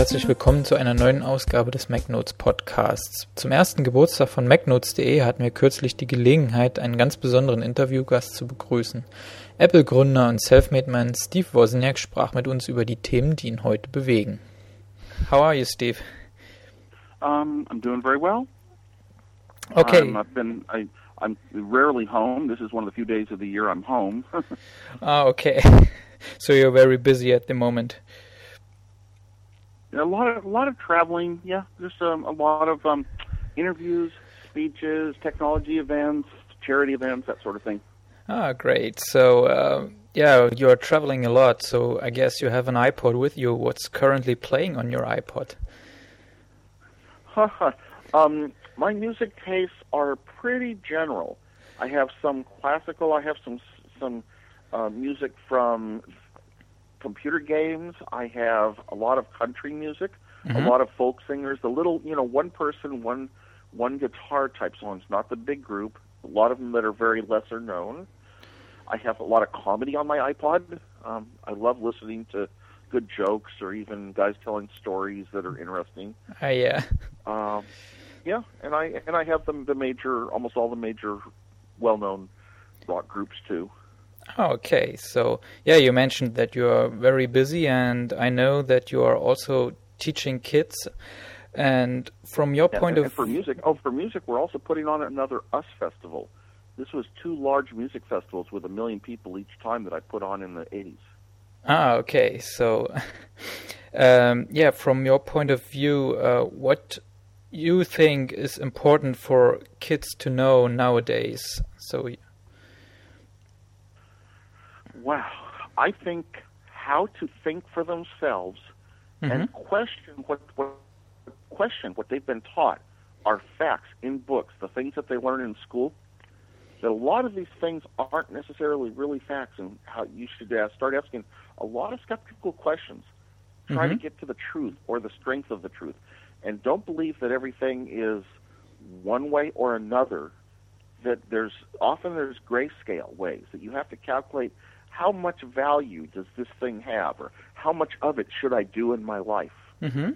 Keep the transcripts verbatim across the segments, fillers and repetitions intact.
herzlich willkommen zu einer neuen Ausgabe des MacNotes Podcasts. Zum ersten Geburtstag von MacNotes punkt de hatten wir kürzlich die Gelegenheit, einen ganz besonderen Interviewgast zu begrüßen. Apple-Gründer und Selfmade-Man Steve Wozniak sprach mit uns über die Themen, die ihn heute bewegen. How are you, Steve? Um, I'm doing very well. Okay. Um, I've been, I, I'm rarely home. This is one of the few days of the year I'm home. Ah, okay. So you're very busy at the moment. A lot of a lot of traveling. Yeah, just um, a lot of um, interviews, speeches, technology events, charity events, that sort of thing. Ah, great. So, uh, yeah, you're traveling a lot, so I guess you have an iPod with you. What's currently playing on your iPod? um, my music tastes are pretty general. I have some classical. I have some some uh, music from computer games. I have a lot of country music, mm-hmm. a lot of folk singers, the little, you know, one person, one one guitar type songs, not the big group. A lot of them that are very lesser known. I have a lot of comedy on my iPod. Um, I love listening to good jokes or even guys telling stories that are interesting. Uh, yeah. Um, yeah, and I and I have the the major, almost all the major, well-known rock groups too. Okay, so yeah, you mentioned that you are very busy, and I know that you are also teaching kids. And from your yeah, point and, of and for music, oh, for music, we're also putting on another U S festival. This was two large music festivals with a million people each time that I put on in the eighties. Ah, okay. So, um, yeah, from your point of view, uh, what you think is important for kids to know nowadays? So. Wow, I think how to think for themselves mm-hmm. and question what, what question what they've been taught are facts in books, the things that they learn in school. That a lot of these things aren't necessarily really facts, and how you should uh, start asking a lot of skeptical questions. Try mm-hmm. to get to the truth or the strength of the truth, and don't believe that everything is one way or another. That there's often there's grayscale ways that you have to calculate. How much value does this thing have, or how much of it should I do in my life? Mm-hmm.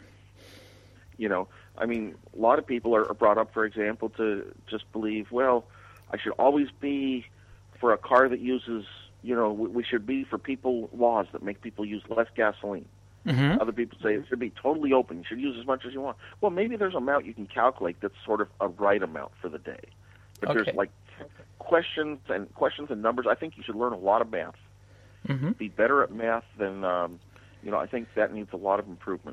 You know, I mean, a lot of people are brought up, for example, to just believe, well, I should always be for a car that uses, you know, we should be for people laws that make people use less gasoline. Mm-hmm. Other people say it should be totally open. You should use as much as you want. Well, maybe there's an amount you can calculate that's sort of a right amount for the day. But okay. there's like questions and questions and numbers. I think you should learn a lot of math. Mm-hmm. Be better at math than, um, you know, I think that needs a lot of improvement.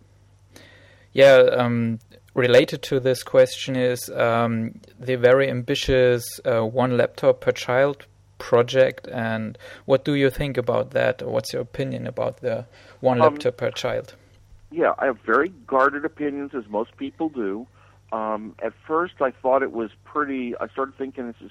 Yeah, um, related to this question is um, the very ambitious uh, one laptop per child project, and what do you think about that? Or what's your opinion about the one um, laptop per child? Yeah, I have very guarded opinions, as most people do. Um, at first, I thought it was pretty, I started thinking this is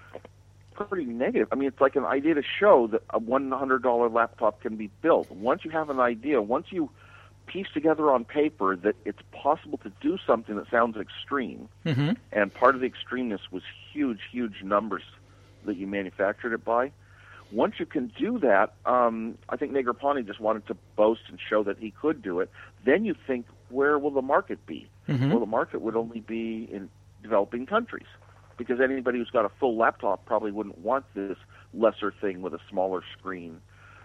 pretty negative. I mean, it's like an idea to show that a one hundred dollars laptop can be built. Once you have an idea, once you piece together on paper that it's possible to do something that sounds extreme, mm-hmm. and part of the extremeness was huge, huge numbers that you manufactured it by. Once you can do that, um, I think Negroponte just wanted to boast and show that he could do it. Then you think, where will the market be? Mm-hmm. Well, the market would only be in developing countries, because anybody who's got a full laptop probably wouldn't want this lesser thing with a smaller screen.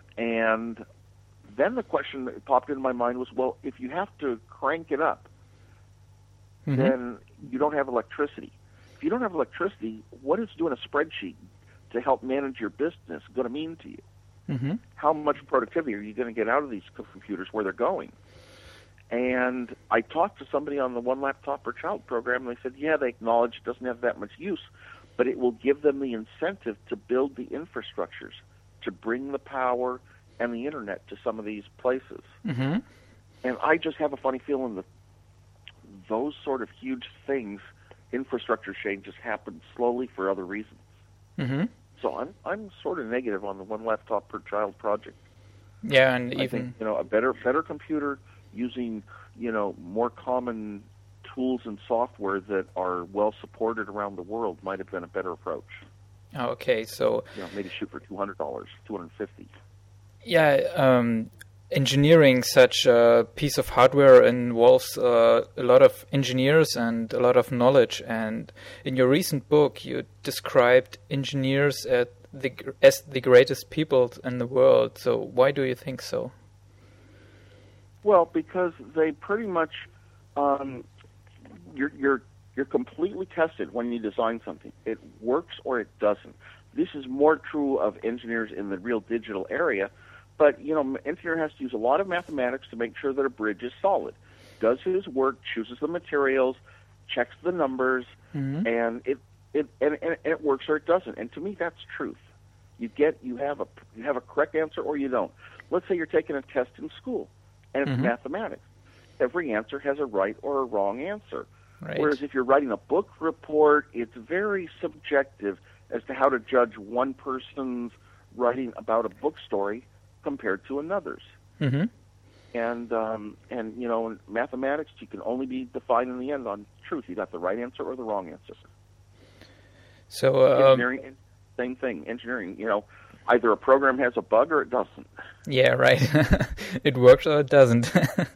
And then the question that popped into my mind was, well, if you have to crank it up, mm-hmm. then you don't have electricity. If you don't have electricity, what is doing a spreadsheet to help manage your business going to mean to you? Mm-hmm. How much productivity are you going to get out of these computers where they're going? And I talked to somebody on the One Laptop Per Child program, and they said, yeah, they acknowledge it doesn't have that much use, but it will give them the incentive to build the infrastructures, to bring the power and the internet to some of these places. Mm-hmm. And I just have a funny feeling that those sort of huge things, infrastructure changes, happen slowly for other reasons. Mm-hmm. So I'm I'm sort of negative on the One Laptop Per Child project. Yeah, and I even think, you know, a better better computer using, you know, more common tools and software that are well supported around the world might have been a better approach. Okay, so you know, maybe shoot for two hundred dollars, two hundred fifty. Yeah, um, engineering such a piece of hardware involves uh, a lot of engineers and a lot of knowledge. And in your recent book, you described engineers at the, as the greatest people in the world. So why do you think so? Well, because they pretty much um, you're you're you're completely tested when you design something. It works or it doesn't. This is more true of engineers in the real digital area. But, you know, an engineer has to use a lot of mathematics to make sure that a bridge is solid. Does his work, chooses the materials, checks the numbers, mm-hmm. and it it and, and it works or it doesn't. And to me, that's truth. You get you have a you have a correct answer or you don't. Let's say you're taking a test in school, and it's mm-hmm. mathematics. Every answer has a right or a wrong answer. Right. Whereas if you're writing a book report, it's very subjective as to how to judge one person's writing about a book story compared to another's. Mm-hmm. And, um, and you know, in mathematics, you can only be defined in the end on truth. You got the right answer or the wrong answer. So, uh, engineering, same thing. Engineering, you know, either a program has a bug or it doesn't. Yeah, right. It works or it doesn't.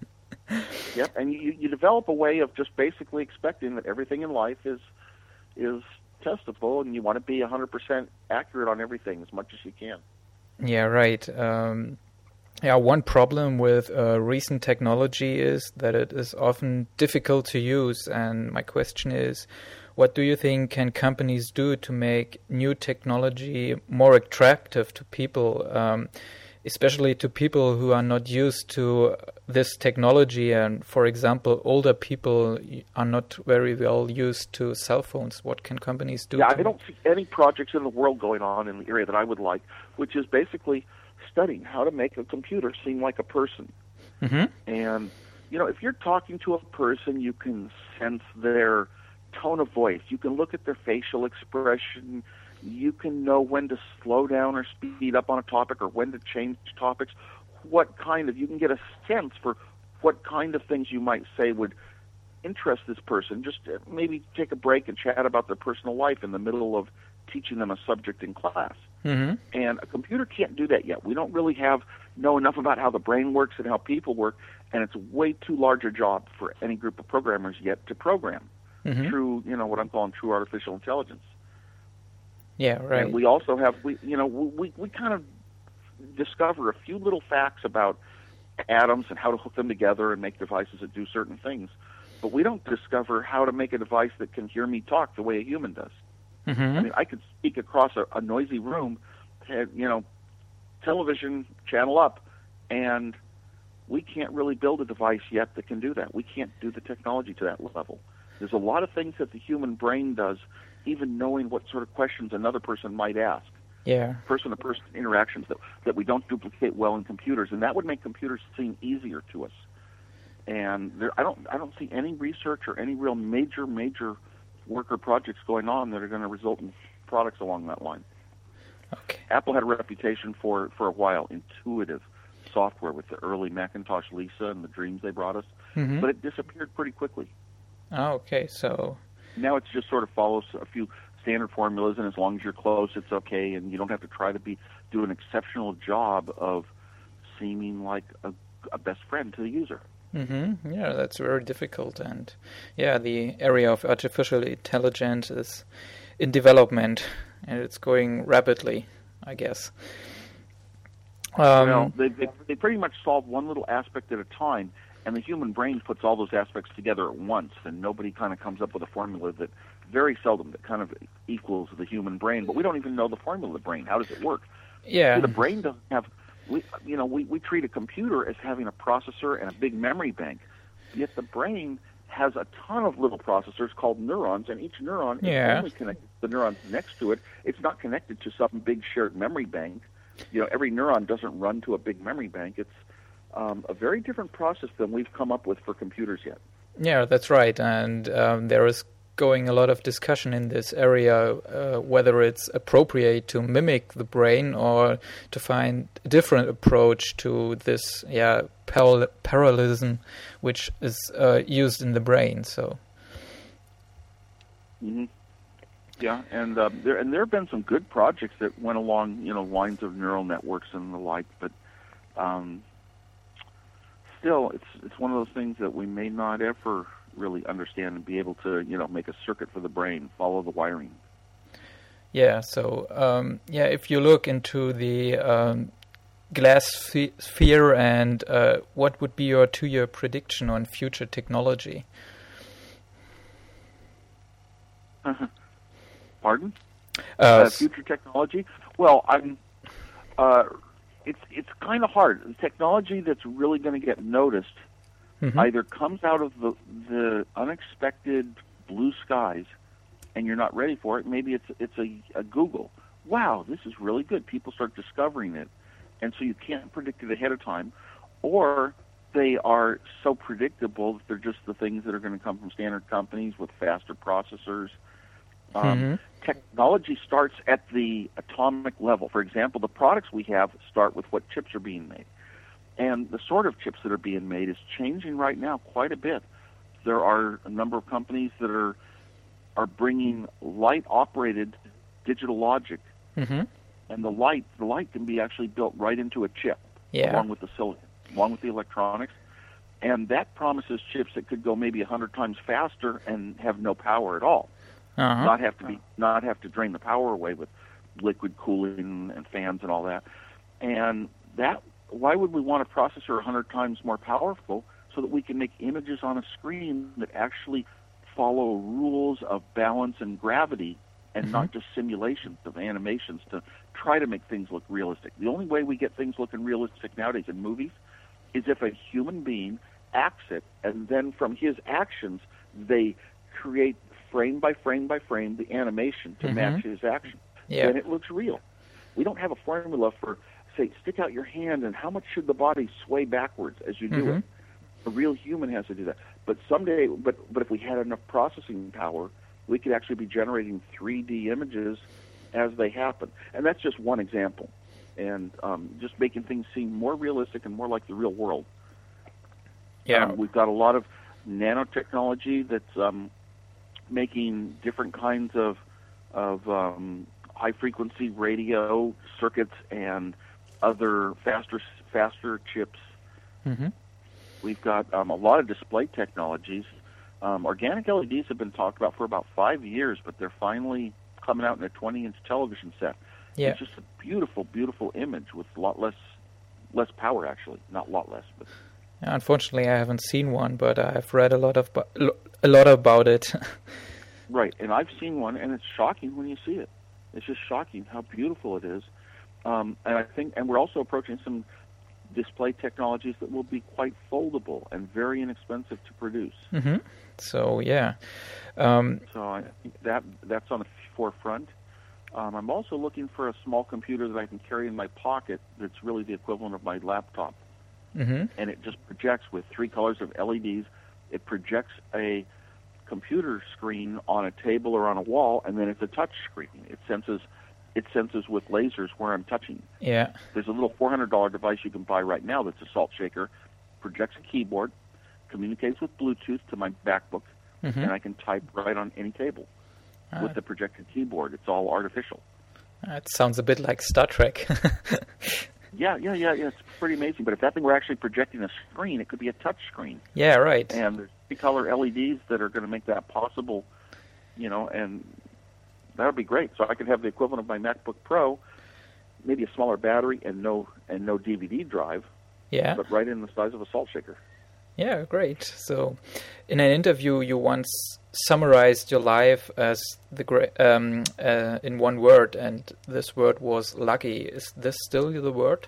Yep, and you, you develop a way of just basically expecting that everything in life is is testable, and you want to be one hundred percent accurate on everything as much as you can. Yeah, right. Um, yeah, one problem with uh, recent technology is that it is often difficult to use. And my question is, what do you think can companies do to make new technology more attractive to people, um, especially to people who are not used to this technology? And, for example, older people are not very well used to cell phones. What can companies do? Yeah, I don't see any projects in the world going on in the area that I would like, which is basically studying how to make a computer seem like a person. Mm-hmm. And, you know, if you're talking to a person, you can sense their tone of voice. You can look at their facial expression. You can know when to slow down or speed up on a topic or when to change topics. What kind of, you can get a sense for what kind of things you might say would interest this person. Just maybe take a break and chat about their personal life in the middle of teaching them a subject in class. Mm-hmm. And a computer can't do that yet. We don't really have know enough about how the brain works and how people work, and it's way too large a job for any group of programmers yet to program mm-hmm. true, you know, what I'm calling true artificial intelligence. Yeah, right. And we also have, we you know, we we kind of discover a few little facts about atoms and how to hook them together and make devices that do certain things, but we don't discover how to make a device that can hear me talk the way a human does. Mm-hmm. I mean, I could speak across a, a noisy room, and, you know, television channel up, and we can't really build a device yet that can do that. We can't do the technology to that level. There's a lot of things that the human brain does, even knowing what sort of questions another person might ask. Yeah. Person-to-person interactions that, that we don't duplicate well in computers, and that would make computers seem easier to us. And there, I don't, I don't see any research or any real major, major work or projects going on that are going to result in products along that line. Okay. Apple had a reputation for, for a while, intuitive software with the early Macintosh Lisa and the dreams they brought us, mm-hmm. but it disappeared pretty quickly. Oh, okay, so... Now it just sort of follows a few standard formulas, and as long as you're close, it's okay, and you don't have to try to be do an exceptional job of seeming like a, a best friend to the user. Mm-hmm. Yeah, that's very difficult, and yeah, the area of artificial intelligence is in development, and it's going rapidly, I guess. Um, well, they, they they pretty much solve one little aspect at a time, and the human brain puts all those aspects together at once, and nobody kind of comes up with a formula that very seldom that kind of equals the human brain. But we don't even know the formula of the brain. How does it work? Yeah, See, the brain doesn't have. We, you know, we, we treat a computer as having a processor and a big memory bank, yet the brain has a ton of little processors called neurons, and each neuron yeah. is only connected to the neurons next to it. It's not connected to some big shared memory bank. You know, every neuron doesn't run to a big memory bank. It's um, a very different process than we've come up with for computers yet. Yeah, that's right, and um, there is going a lot of discussion in this area uh, whether it's appropriate to mimic the brain or to find a different approach to this yeah paral- parallelism which is uh, used in the brain. So mm-hmm. yeah and uh, there and there have been some good projects that went along you know lines of neural networks and the like, but um, still, it's it's one of those things that we may not ever really understand and be able to, you know, make a circuit for the brain, follow the wiring. Yeah. So, um, yeah, if you look into the um, glass sphere, and uh, what would be your two-year prediction on future technology? Pardon? Uh, uh, future technology? Well, I'm. Uh, it's it's kind of hard. The technology that's really going to get noticed mm-hmm. either comes out of the the unexpected blue skies, and you're not ready for it. Maybe it's it's a, a Google. Wow, this is really good. People start discovering it, and so you can't predict it ahead of time, or they are so predictable that they're just the things that are going to come from standard companies with faster processors. Um, mm-hmm. Technology starts at the atomic level. For example, the products we have start with what chips are being made. And the sort of chips that are being made is changing right now quite a bit. There are a number of companies that are are bringing light-operated digital logic, mm-hmm. and the light the light can be actually built right into a chip, yeah. along with the silicon, along with the electronics. And that promises chips that could go maybe a hundred times faster and have no power at all. Uh-huh. Not have to be, not have to drain the power away with liquid cooling and fans and all that. And that, why would we want a processor a hundred times more powerful so that we can make images on a screen that actually follow rules of balance and gravity, and mm-hmm. not just simulations of animations to try to make things look realistic? The only way we get things looking realistic nowadays in movies is if a human being acts it, and then from his actions they create frame by frame by frame the animation to mm-hmm. match his action. Yeah. Then it looks real. We don't have a formula for, say, stick out your hand and how much should the body sway backwards as you do mm-hmm. it. A real human has to do that. But someday, but but if we had enough processing power, we could actually be generating three D images as they happen. And that's just one example. And um, just making things seem more realistic and more like the real world. Yeah. Um, we've got a lot of nanotechnology that's um, making different kinds of of um, high frequency radio circuits and other faster faster chips. Mm-hmm. We've got um, a lot of display technologies. Um, organic L E Ds have been talked about for about five years, but they're finally coming out in a twenty inch television set. Yeah. It's just a beautiful, beautiful image with a lot less less power, actually. Not a lot less, but. Unfortunately, I haven't seen one, but I've read a lot of a lot about it. Right, and I've seen one, and it's shocking when you see it. It's just shocking how beautiful it is. Um, and I think, and we're also approaching some display technologies that will be quite foldable and very inexpensive to produce. Mm-hmm. So yeah. Um, so I think that that's on the forefront. Um, I'm also looking for a small computer that I can carry in my pocket that's really the equivalent of my laptop. Mm-hmm. And it just projects with three colors of L E Ds. It projects a computer screen on a table or on a wall, and then it's a touch screen. It senses it senses with lasers where I'm touching. Yeah. There's a little four hundred dollars device you can buy right now that's a salt shaker, projects a keyboard, communicates with Bluetooth to my MacBook, mm-hmm. and I can type right on any table uh, with the projected keyboard. It's all artificial. It sounds a bit like Star Trek. Yeah, yeah, yeah, yeah. It's pretty amazing. But if that thing were actually projecting a screen, it could be a touch screen. Yeah, right. And there's three-color L E Ds that are going to make that possible, you know, and that would be great. So I could have the equivalent of my MacBook Pro, maybe a smaller battery and no and no D V D drive. Yeah. But right in the size of a salt shaker. Yeah, great. So, in an interview, you once summarized your life as the gra- um, uh, in one word, and this word was lucky. Is this still the word?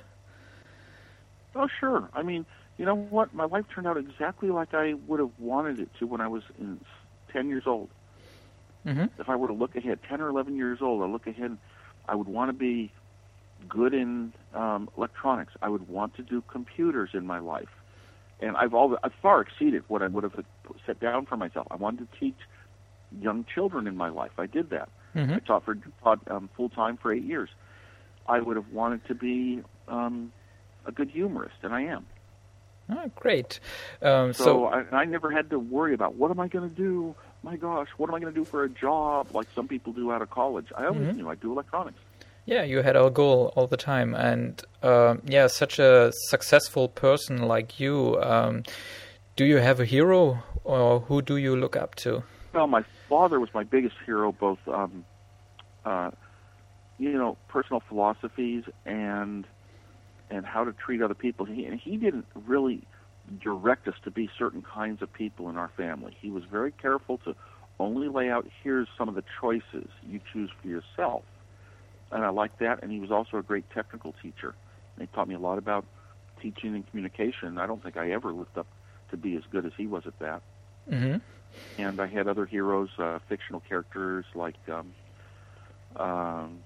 Oh, sure. I mean, you know what? My life turned out exactly like I would have wanted it to when I was in ten years old. Mm-hmm. If I were to look ahead, ten or eleven years old, I look ahead, I would want to be good in um, electronics. I would want to do computers in my life. And I've all I've far exceeded what I would have set down for myself. I wanted to teach young children in my life. I did that. Mm-hmm. I taught for taught um, full time for eight years. I would have wanted to be um, a good humorist, and I am. Oh, great. Um, so so I, I never had to worry about what am I going to do. My gosh, what am I going to do for a job like some people do out of college? I always mm-hmm. knew I'd do electronics. Yeah, you had our goal all the time, and uh, yeah, such a successful person like you. Um, do you have a hero, or who do you look up to? Well, my father was my biggest hero, both um, uh, you know, personal philosophies and and how to treat other people. He and he didn't really direct us to be certain kinds of people in our family. He was very careful to only lay out, here's some of the choices you choose for yourself. And I liked that, and he was also a great technical teacher. And he taught me a lot about teaching and communication. I don't think I ever lived up to be as good as he was at that. Mm-hmm. And I had other heroes, uh, fictional characters like um, um,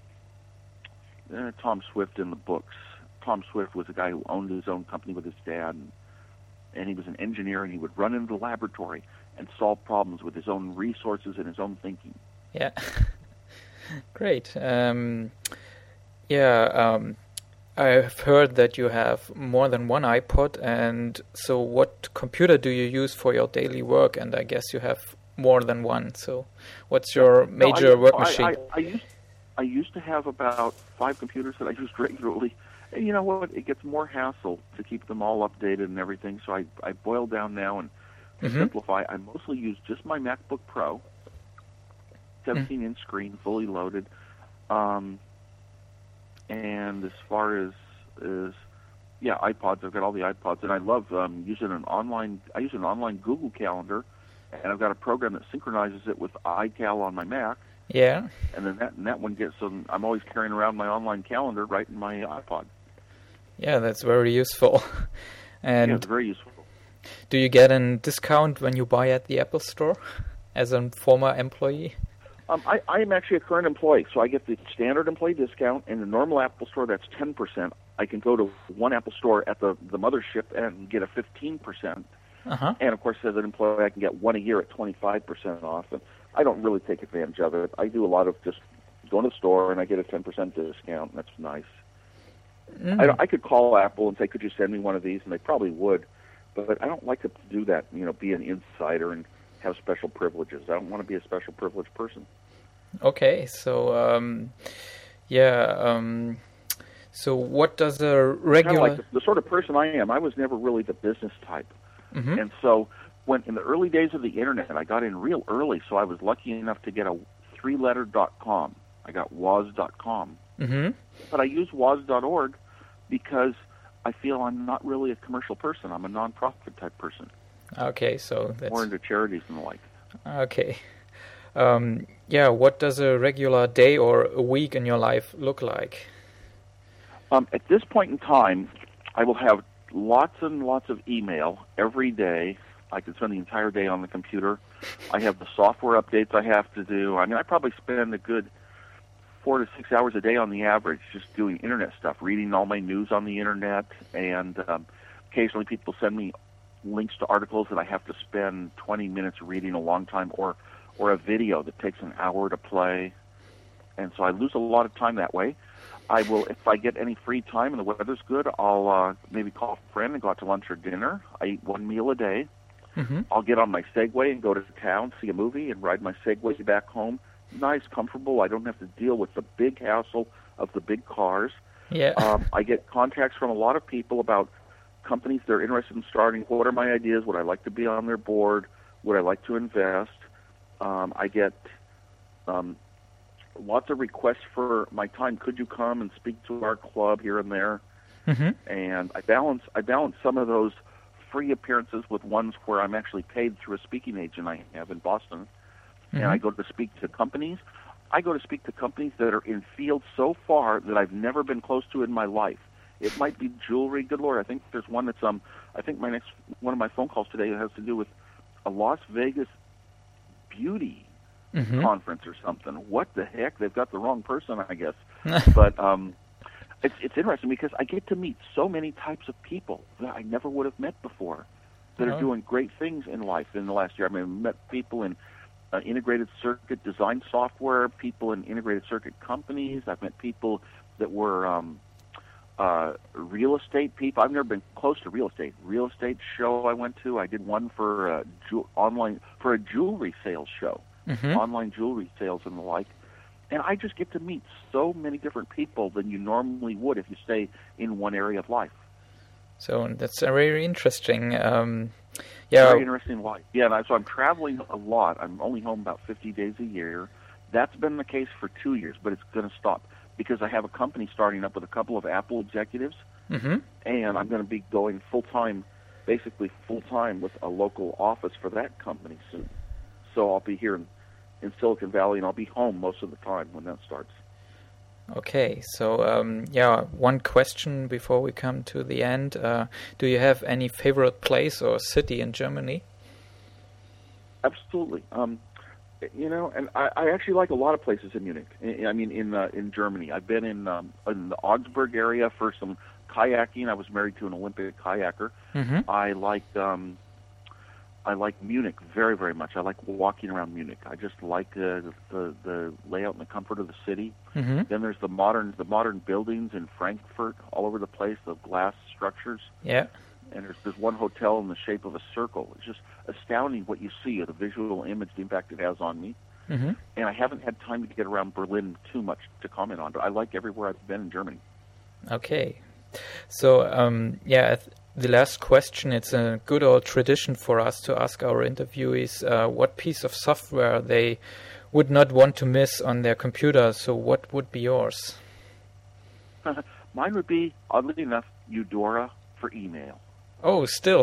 uh, Tom Swift in the books. Tom Swift was a guy who owned his own company with his dad, and, and he was an engineer, and he would run into the laboratory and solve problems with his own resources and his own thinking. Yeah. Great. Um, yeah, um, I've heard that you have more than one iPod, and so what computer do you use for your daily work? And I guess you have more than one, so what's your major no, I, work I, machine? I, I, used, I used to have about five computers that I used regularly. And you know what? It gets more hassle to keep them all updated and everything, so I, I boil down now and mm-hmm. simplify. I mostly use just my MacBook Pro. seventeen-inch mm. screen, fully loaded. Um, and as far as, as, yeah, iPods, I've got all the iPods, and I love um, using an online, I use an online Google Calendar, and I've got a program that synchronizes it with iCal on my Mac. Yeah. And then that, and that one gets, so I'm always carrying around my online calendar right in my iPod. Yeah, that's very useful. And yeah, it's very useful. Do you get a discount when you buy at the Apple Store as a former employee? Um, I, I am actually a current employee, so I get the standard employee discount. In the normal Apple Store, that's ten percent. I can go to one Apple Store at the, the mothership and get a fifteen percent. Uh-huh. And, of course, as an employee, I can get one a year at twenty-five percent off. And I don't really take advantage of it. I do a lot of just going to the store, and I get a ten percent discount, and that's nice. Mm. I, I could call Apple and say, could you send me one of these? And they probably would. But I don't like to do that, you know, be an insider and have special privileges. I don't want to be a special privileged person. Okay, so um, yeah, um, so what does a regular... Kind of like the, the sort of person I am, I was never really the business type. Mm-hmm. And so when in the early days of the Internet, I got in real early, so I was lucky enough to get a three-letter dot com. I got woz dot com. Mm-hmm. But I use woz dot org because I feel I'm not really a commercial person. I'm a non-profit type person. Okay, so that's... More into charities and the like. Okay. Um, yeah, what does a regular day or a week in your life look like? Um, at this point in time, I will have lots and lots of email every day. I can spend the entire day on the computer. I have the software updates I have to do. I mean, I probably spend a good four to six hours a day on the average just doing Internet stuff, reading all my news on the Internet, and um, occasionally people send me links to articles that I have to spend twenty minutes reading a long time, or or a video that takes an hour to play. And so I lose a lot of time that way. I will, if I get any free time and the weather's good, I'll uh, maybe call a friend and go out to lunch or dinner. I eat one meal a day. Mm-hmm. I'll get on my Segway and go to town, see a movie, and ride my Segway back home. Nice, comfortable. I don't have to deal with the big hassle of the big cars. Yeah. Um, I get contacts from a lot of people about companies they're interested in starting. What are my ideas? Would I like to be on their board? Would I like to invest? Um, I get um, lots of requests for my time. Could you come and speak to our club here and there? Mm-hmm. And I balance I balance some of those free appearances with ones where I'm actually paid through a speaking agent I have in Boston. Mm-hmm. And I go to speak to companies. I go to speak to companies that are in fields so far that I've never been close to in my life. It might be jewelry. Good Lord, I think there's one that's um. I think my next one of my phone calls today has to do with a Las Vegas beauty mm-hmm. conference or something. What the heck? They've got the wrong person, I guess. But um, it's it's interesting because I get to meet so many types of people that I never would have met before that oh. are doing great things in life in the last year. I mean, I've met people in uh, integrated circuit design software, people in integrated circuit companies. I've met people that were um, uh, real estate people. I've never been close to real estate. Real estate show I went to. I did one for a ju- online for a jewelry sales show, mm-hmm. online jewelry sales and the like. And I just get to meet so many different people than you normally would if you stay in one area of life. So that's a very interesting. Um, yeah, very interesting life. Yeah, and I, so I'm traveling a lot. I'm only home about fifty days a year. That's been the case for two years, but it's going to stop because I have a company starting up with a couple of Apple executives, mm-hmm. and I'm going to be going full time, basically full time with a local office for that company soon. So I'll be here in, in Silicon Valley, and I'll be home most of the time when that starts. Okay, so um, yeah, one question before we come to the end. Uh, do you have any favorite place or city in Germany? Absolutely. Um, you know, and I, I actually like a lot of places in Munich. I, I mean, in uh, in Germany. I've been in um, in the Augsburg area for some kayaking. I was married to an Olympic kayaker. Mm-hmm. I like um, I like Munich very, very much. I like walking around Munich. I just like uh, the the layout and the comfort of the city. Mm-hmm. Then there's the modern the modern buildings in Frankfurt all over the place, the glass structures. Yeah. And there's there's one hotel in the shape of a circle. It's just astounding what you see, the visual image, the impact it has on me. Mm-hmm. And I haven't had time to get around Berlin too much to comment on, but I like everywhere I've been in Germany. Okay. So, um, yeah, th- the last question, it's a good old tradition for us to ask our interviewees uh, what piece of software they would not want to miss on their computer. So what would be yours? Mine would be, oddly enough, Eudora for email. Oh, still.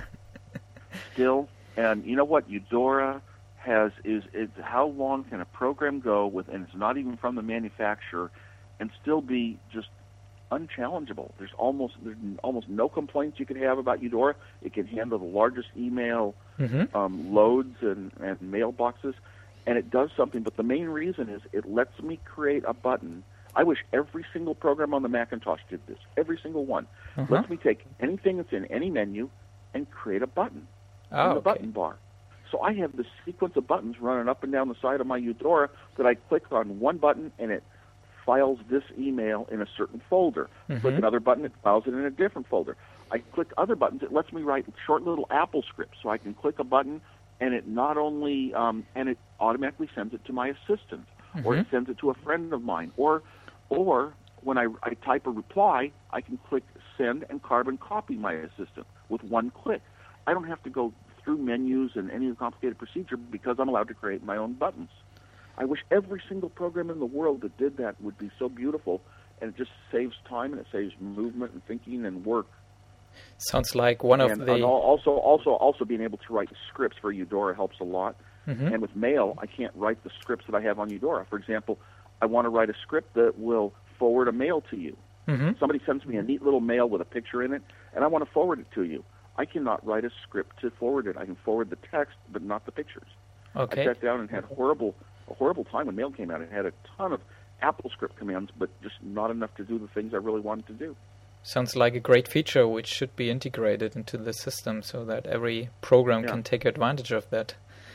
Still. And you know what? Eudora has is, is how long can a program go with, and it's not even from the manufacturer, and still be just unchallengeable. There's almost there's almost no complaints you can have about Eudora. It can handle the largest email mm-hmm. um, loads and, and mailboxes, and it does something. But the main reason is it lets me create a button. I wish every single program on the Macintosh did this. Every single one. Uh-huh. Lets me take anything that's in any menu and create a button oh, in the okay. button bar. So I have this sequence of buttons running up and down the side of my Eudora that I click on one button and it files this email in a certain folder. Mm-hmm. Click another button, it files it in a different folder. I click other buttons, it lets me write short little Apple scripts. So I can click a button and it not only, um, and it automatically sends it to my assistant, mm-hmm. or it sends it to a friend of mine, or Or when I, I type a reply, I can click send and carbon copy my assistant with one click. I don't have to go through menus and any complicated procedure because I'm allowed to create my own buttons. I wish every single program in the world that did that would be so beautiful, and it just saves time and it saves movement and thinking and work. Sounds like one of and, the... And also, also, also being able to write scripts for Eudora helps a lot. Mm-hmm. And with mail, I can't write the scripts that I have on Eudora. For example, I want to write a script that will forward a mail to you. Mm-hmm. Somebody sends me a neat little mail with a picture in it, and I want to forward it to you. I cannot write a script to forward it. I can forward the text, but not the pictures. Okay. I sat down and had horrible, a horrible time when mail came out. It had a ton of AppleScript commands, but just not enough to do the things I really wanted to do. Sounds like a great feature which should be integrated into the system so that every program yeah. can take advantage of that.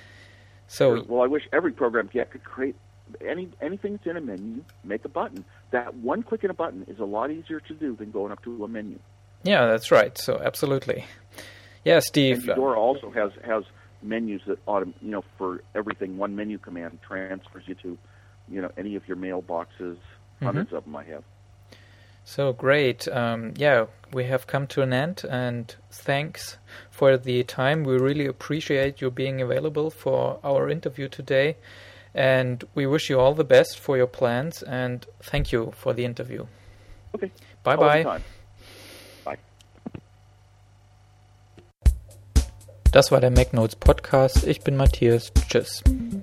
So, well, I wish every program yeah, could create any anything that's in a menu, make a button. That one click in a button is a lot easier to do than going up to a menu. Yeah, that's right. So, absolutely. Yeah, Steve. And Eudora also has has menus that autom- you know for everything. One menu command transfers you to, you know, any of your mailboxes. Hundreds mm-hmm. of them I have. So great. Um, yeah, we have come to an end, and thanks for the time. We really appreciate you being available for our interview today, and we wish you all the best for your plans, and thank you for the interview. Okay. Bye-bye. Bye. Das war der MacNotes Podcast. Ich bin Matthias. Tschüss.